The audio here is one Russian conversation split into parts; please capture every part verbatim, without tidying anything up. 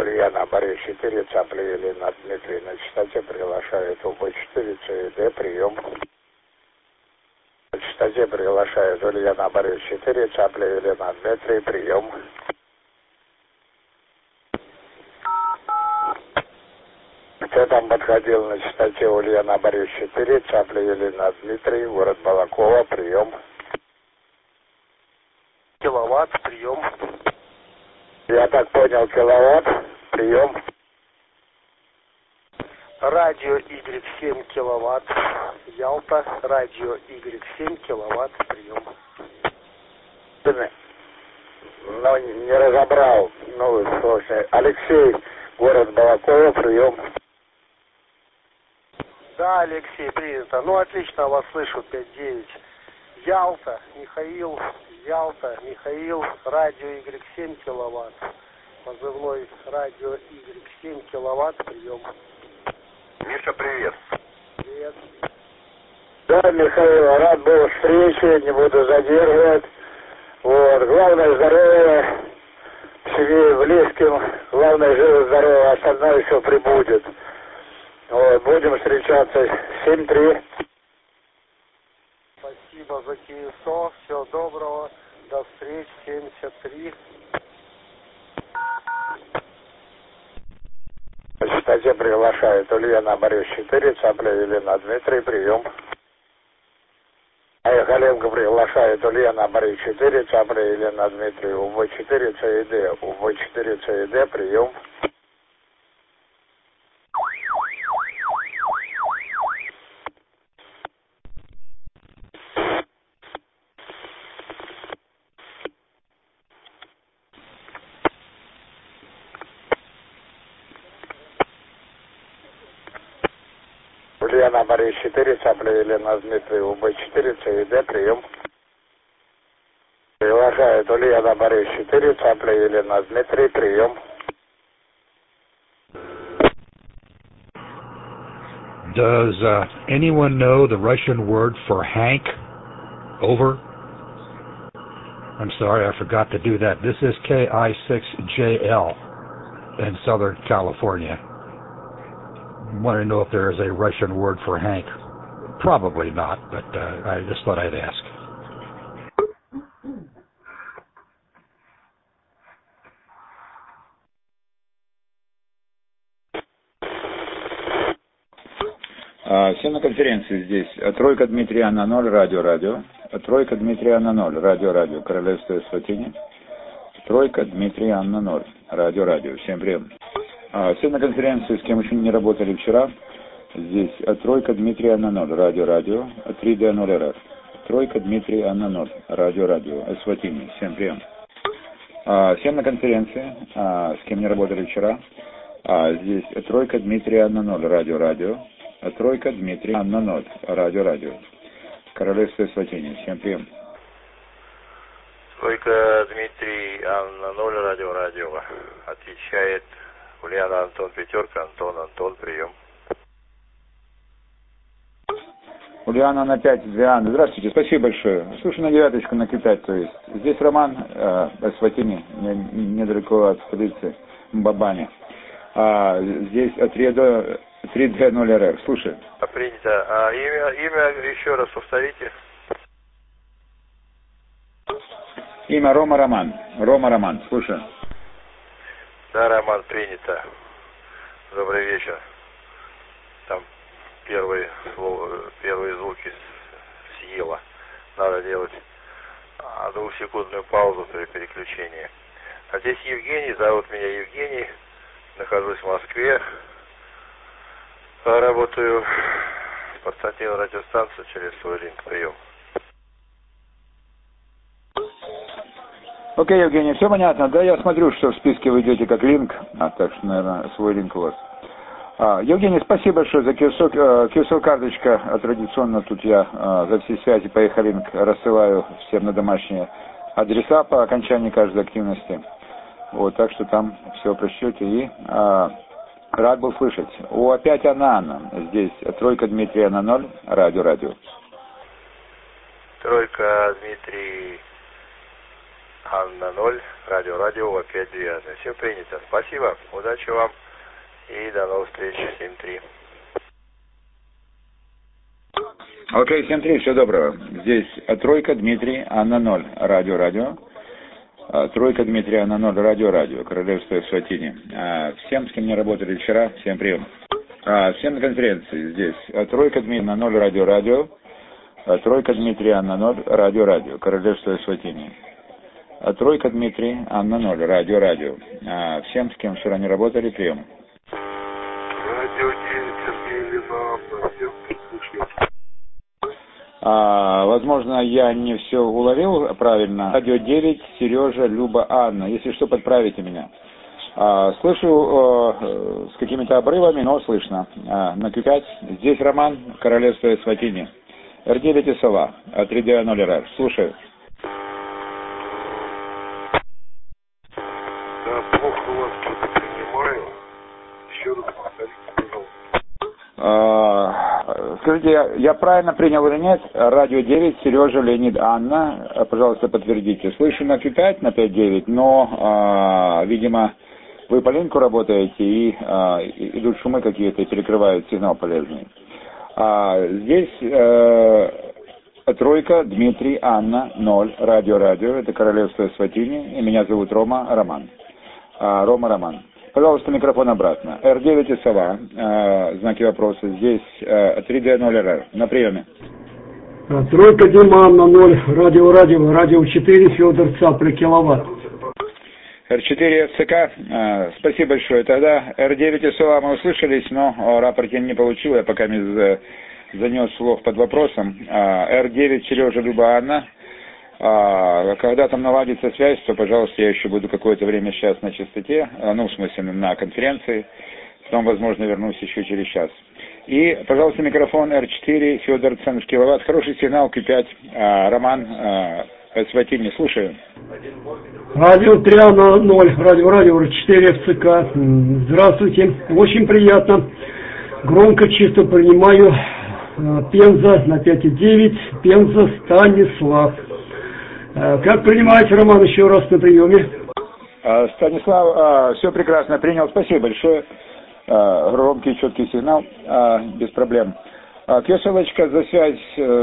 Ульяна, Борис четыре, Цапля Елена, Дмитрий на частоте приглашает У Б четыре, Ц И Д, прием. На частоте приглашает Ульяна, Борис четыре, Цапля Елена, Дмитрий, прием. Кто там подходил на частоте Ульяна, Борис четыре, Цапля Елена, Дмитрий, город Балакова, прием. Киловатт, прием. Я так понял, киловатт, прием. Радио Y семь киловатт, Ялта, радио Y семь киловатт, прием. Ну, не разобрал, ну, сложно. Алексей, город Балакова, прием. Да, Алексей, принято. Ну, отлично, вас слышу, пять девять. Ялта, Михаил, Ялта, Михаил, радио Y семь киловатт. Позывной радио Y семь киловатт, прием. Миша, привет. Привет. Да, Михаил, рад был встрече, не буду задерживать. Вот, главное здоровье, семье, близким, главное живо здоровье, остальное еще прибудет. Вот, будем встречаться семь три. Спасибо за КСО, всего доброго, до встречи, семьдесят три. На частоте приглашает Ульяна, Борис четыре, Цапля Елена, Дмитрий, прием. Яхаленко приглашает Ульяна, Борис четыре, Цапля Елена, Дмитрий, У Б четыре, Ц И Д, У Б четыре, Ц И Д, прием. Ульяна, Борис четыре, Цапля Елена, Дмитрий, У Б четыре, Ц И Д, прием. Приглашает Ульяна, Борис четыре, Цапля Елена, Дмитрий, прием. Does uh, anyone know the Russian word for Hank? Over. I'm sorry, I forgot to do that. This is K I six J L in Southern California. I want to know if there is a Russian word for Hank. Probably not, but uh, I just thought I'd ask. Все на конференции здесь. Тройка Дмитрия на ноль, радио-радио. Тройка Дмитрия на ноль, радио-радио. Королевство Эсватини. Тройка Дмитрия на ноль, радио-радио. Всем привет. Все на конференции, с кем еще не работали вчера. Здесь тройка Дмитрия на ноль, радио-радио. три дэ ноль эр эр. Тройка Дмитрия на ноль, радио-радио. Эсватини. Всем привет. Всем на конференции, с кем не работали вчера. Здесь тройка Дмитрия на ноль, радио-радио. Тройка Дмитрия на ноль, радио-радио. Королевство Эсватини. Всем прием. Тройка Дмитрий на ноль, радио-радио. Отвечает Ульяна, Антон, пятерка, Антон, Антон, прием. Ульяна на пять, Диана. Здравствуйте, спасибо большое. Слушай, на девяточку накидать, то есть. Здесь Роман, э, Эсватини, недалеко от столицы Бабани. А, здесь три дэ ноль эр эр. Слушай. Принято. А имя, имя еще раз повторите. Имя Рома Роман. Рома Роман. Слушай. Да, Роман, принято. Добрый вечер. Там первые, первые звуки съела. Надо делать двухсекундную паузу при переключении. А здесь Евгений, зовут меня Евгений. Нахожусь в Москве. Работаю портативной радиостанцию через свой линк. Прием. Окей, Евгений, все понятно. Да, я смотрю, что в списке вы идете как линк. А, так что, наверное, свой линк у вас. А, Евгений, спасибо большое за кью эс о-карточка. Традиционно тут я а, за все связи по Эхолинк рассылаю всем на домашние адреса по окончании каждой активности. Вот, так что там все в просчете. И а, рад был слышать. О, опять Анна. Здесь тройка Дмитрия на ноль. Радио-радио. Тройка Дмитрий Анна ноль, радио радио, опять девятое. Все принято. Спасибо, удачи вам и до новых встреч. семь три. Окей, семь три, всего доброго. Здесь тройка, Дмитрий, Анна ноль, радио радио. Тройка, Дмитрий, Анна ноль, радио радио, Королевство Эсватини. Всем, с кем не работали вчера, всем прием. Всем на конференции здесь. Тройка, Дмитрий, Анна ноль, радио радио. Тройка, Дмитрий, Анна ноль, радио радио, Королевство Эсватини. Тройка, Дмитрий, Анна ноль, радио радио. Всем, с кем вчера не работали, прием. Радио девять, Сергей Лизанов, всем слушаю. А, возможно, я не все уловил правильно. Радио девять, Сережа, Люба, Анна. Если что, подправите меня. А, слышу а, с какими-то обрывами, но слышно. А, на Q пять. Здесь Роман, Королевство Эсватини. эр девять и Сова. три ди ноль эр эр. Слушаю. Да, плохо у вас что-то принимаю. Еще раз повторите, пожалуйста. А, скажите, я, я правильно принял или нет? Радио девять, Сережа, Леонид, Анна. Пожалуйста, подтвердите. Слышу на Q пять, на пять девять, но, а, видимо, вы по линку работаете и а, идут шумы какие-то и перекрывают сигнал полезный. А, здесь а, тройка, Дмитрий, Анна, ноль, радио радио. Это Королевство Эсватини. И меня зовут Рома Роман. А, Рома Роман. Пожалуйста, микрофон обратно. эр девять и Сова, э, знаки вопроса. Здесь э, три ди ноль эр эр. На приеме. Тройка, Дима, Анна ноль, радио, радио, радио четыре, Федор Цапля, киловатт. эр четыре эф цэ ка, э, спасибо большое. Тогда эр девять и Сова мы услышались, но о рапорте не получил, я пока не занес слов под вопросом. Э, эр девять, Сережа, Люба, Анна. А, когда там наладится связь, то, пожалуйста, я еще буду какое-то время сейчас на частоте, ну, в смысле, на конференции, потом, возможно, вернусь еще через час. И, пожалуйста, микрофон эр четыре, Федор Ценов, киловатт, хороший сигнал, Q пять, а, Роман, а, Эсватини, слушаю. Радио три ноль, радио, радио, эр четыре эф цэ ка, здравствуйте, очень приятно, громко, чисто принимаю, Пенза на пять девять, Пенза, Станислав. Как принимаете, Роман, еще раз на приеме? Станислав, все прекрасно принял, спасибо большое. Громкий, четкий сигнал, без проблем. Кесалочка, за связь,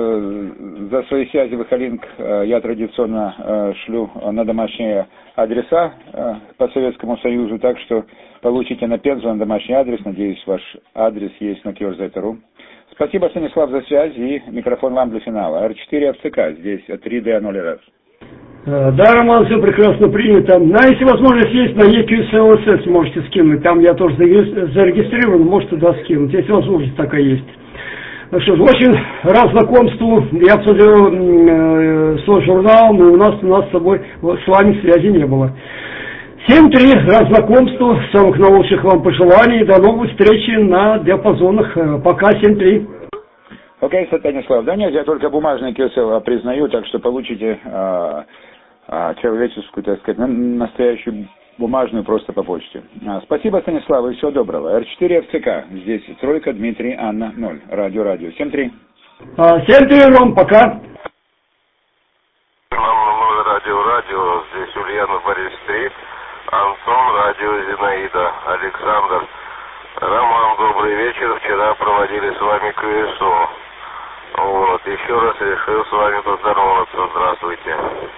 за свои связи в Ихолинк я традиционно шлю на домашние адреса по Советскому Союзу, так что получите на Пензу, на домашний адрес, надеюсь, ваш адрес есть на кьюарзет точка ру. Спасибо, Станислав, за связь, и микрофон вам для финала. эр четыре эф цэ ка, здесь три ди ноль эр эр. Да, Роман, все прекрасно принято. Ну, если возможность есть, на и кью эс эл эс эс можете скинуть. Там я тоже зарегистрирован, можете туда скинуть, если возможность такая есть. Ну что ж, очень рад знакомству. Я посмотрел э, свой журнал, но у нас, у нас с собой, вот, с вами связи не было. семь три, рад знакомству, самых наилучших вам пожеланий. До новых встреч на диапазонах. Пока, семь три. Окей, okay, Станислав, да нет, я только бумажный кью эс эл признаю, так что получите а, а, человеческую, так сказать, настоящую бумажную просто по почте. А, спасибо, Станислав, и всего доброго. эр четыре эф цэ ка, здесь тройка, Дмитрий, Анна, ноль, радио, радио, семь три. семь три, Ром, пока. ноль, радио, радио, здесь Ульянов, Борис три, Антон, радио, Зинаида, Александр. Роман, добрый вечер, вчера проводили с вами ку эс о. Вот, еще раз решил с вами поздороваться. Здравствуйте.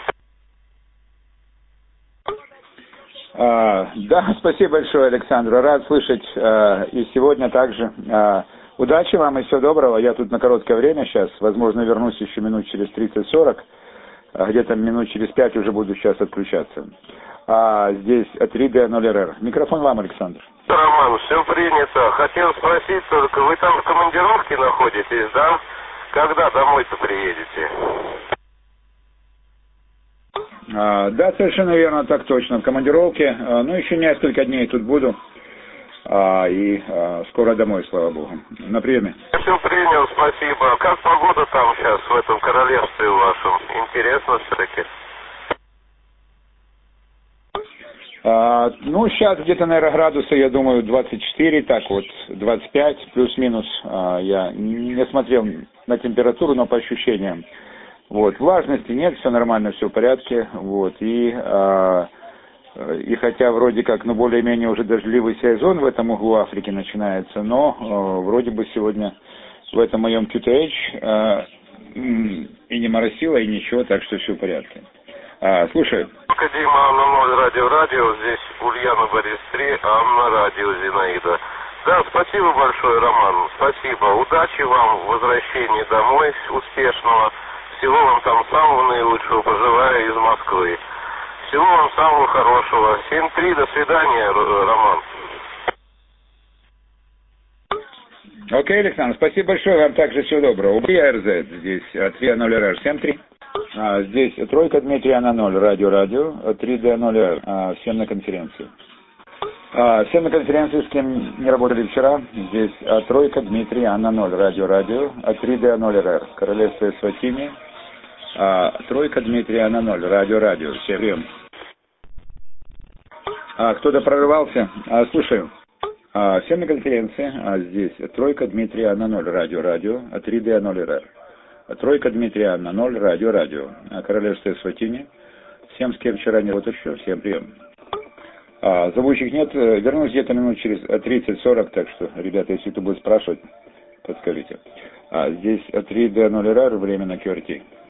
А, да, спасибо большое, Александр. Рад слышать а, и сегодня также. А, удачи вам и всего доброго. Я тут на короткое время сейчас, возможно, вернусь еще минут через тридцать-сорок. А где-то минут через пять уже буду сейчас отключаться. А здесь три ди ноль эр эр. Микрофон вам, Александр. Роман, все принято. Хотел спросить только, вы там в командировке находитесь, да? Когда домой-то приедете? А, да, совершенно верно, так точно. В командировке. А, ну, еще несколько дней тут буду. А, и а, скоро домой, слава богу. На приеме. Все принял, спасибо. Как погода там сейчас, в этом королевстве вашем? Интересно все-таки. А, ну, сейчас где-то, наверное, градусы, я думаю, двадцать четыре, так вот, двадцать пять, плюс-минус. А, я не смотрел на температуру, но по ощущениям. Вот, влажности нет, все нормально, все в порядке. Вот, и, а, и хотя вроде как, ну, более-менее уже дождливый сезон в этом углу Африки начинается, но а, вроде бы сегодня в этом моем кью ти эйч а, и не моросило, и ничего, так что все в порядке. А, слушай. Дима, Анна ноль, радио, радио, здесь Ульяна, Борис три, Анна, радио, Зинаида. Да, спасибо большое, Роман, спасибо. Удачи вам в возвращении домой, успешного. Всего вам там самого наилучшего, пожелаю из Москвы. Всего вам самого хорошего. семь три, до свидания, Роман. Окей, Александр, спасибо большое, вам также всего доброго. У эр зет здесь три ноль эр семь три. А, здесь тройка Дмитрий Анна ноль, радио-радио, три дэ ноль эр, а, всем на конференции. А, всем на конференции, с кем не работали вчера, здесь а, тройка Дмитрий Анна ноль, радио-радио, три дэ ноль эр, Королевство Эсватини, а, тройка Дмитрий Анна ноль, радио-радио, всем прием. А, кто-то прорывался? А, слушаю. А, всем на конференции, а, здесь тройка Дмитрий Анна ноль, радио-радио, три дэ ноль эр. Тройка Дмитрия Анна ноль, радио-радио. Королевство Эсватини. Всем, с кем вчера не вот еще, всем прием. А, зовущих нет, вернусь где-то минут через тридцать-сорок, так что, ребята, если кто будет спрашивать, подскажите. А, здесь три дэ ноль эр, время на кью ар ти.